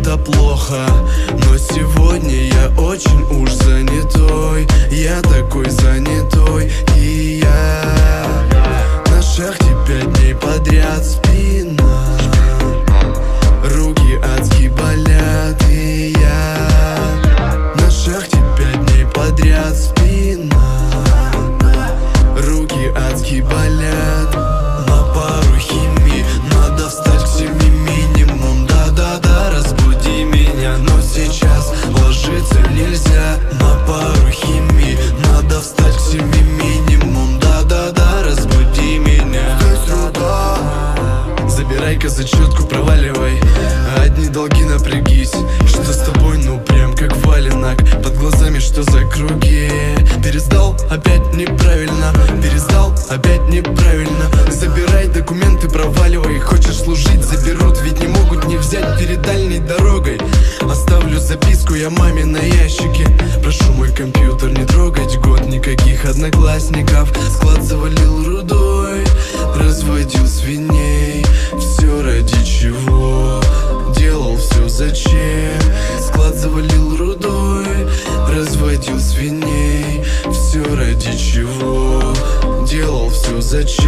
это плохо, но сегодня я очень уж занятой. Я такой занятой, и я на шахте 5 дней подряд. Спина, руки адски болят, и я на шахте 5 дней подряд. Спина, руки адски болят. На пару химии надо встать к 7 минимум. Да-да-да, разбуди меня, но сейчас ложиться нельзя. На пару химии надо встать к 7 минимум. Да-да-да, разбуди меня. Здесь труда. Забирай-ка зачетку, проваливай. Одни долги, напрягись. Что с тобой, ну прям как валенок. Под глазами что за круги? Пересдал опять неправильно. Пересдал опять неправильно. Забирай документы, проваливай. Хочешь служить, заберут, ведь не могут не взять перед дальней дорогой. Оставлю записку я маме на ящике. Прошу мой компьютер не трогать. Год никаких одноклассников. Склад завалил рудой. Разводил свиней. Все ради чего? Делал все зачем? Склад завалил рудой. Разводил свиней. Все ради чего? Делал все зачем?